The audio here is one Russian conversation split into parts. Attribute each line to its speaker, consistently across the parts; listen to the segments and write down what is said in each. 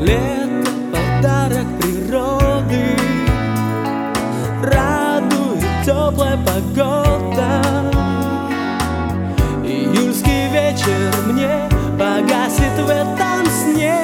Speaker 1: Лето — подарок природы, радует теплая погода. Июльский вечер мне погасит в этом сне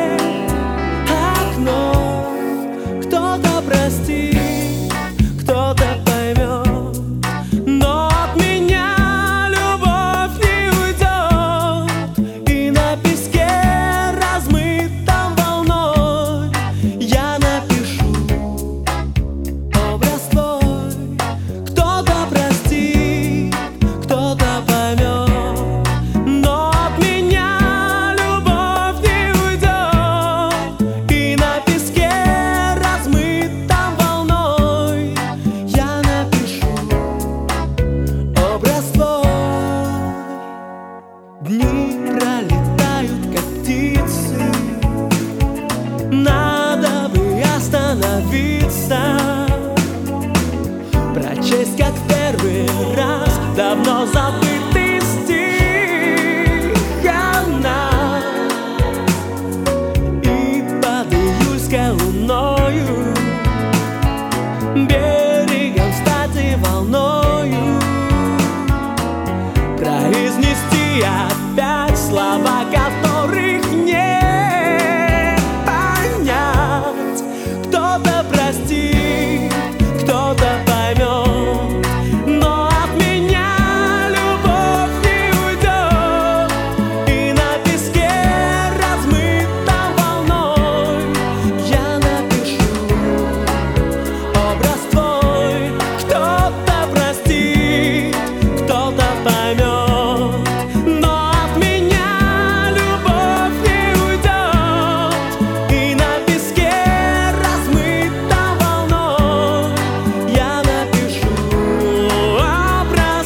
Speaker 1: окно. Кто-то простит, кто-то поймет, но от меня любовь не уйдет. И на песке размытом волной я напишу образ твой. Кто-то простит, кто-то поймет, но от меня любовь не уйдет. И на песке размытом волной я напишу образ твой. Дни пролетают, как птицы, надо бы остановиться, прочесть, как в первый раз, давно забытый стих она. И под июльской луною берегом стать и волною произнести опять слова, которых не понять. Кто-то простит, кто-то поймет, но от меня любовь не уйдет. И на песке размытом волной я напишу образ твой. Кто-то простит, кто-то поймет, но от меня любовь не уйдет. И на песке размытом волной я напишу образ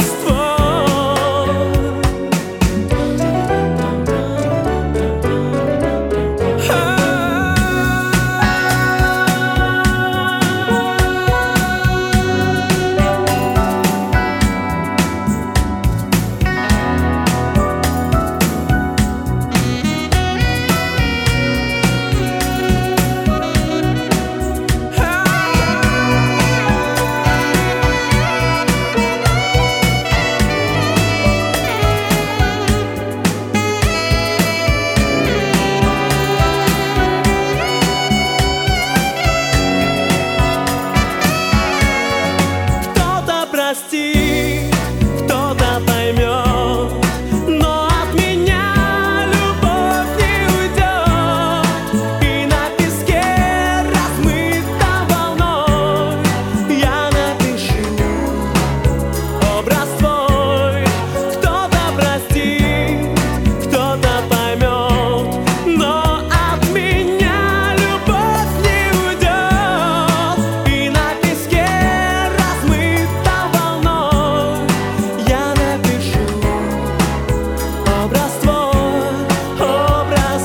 Speaker 1: Кто-то простит, кто-то поймет, но от меня любовь не уйдет. И на песке размытом волной я напишу образ твой. Кто-то простит, кто-то поймет, но от меня любовь не уйдет. И на песке размытом волной я напишу образ твой, образ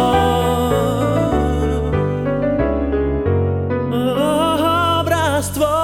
Speaker 1: твой, образ твой.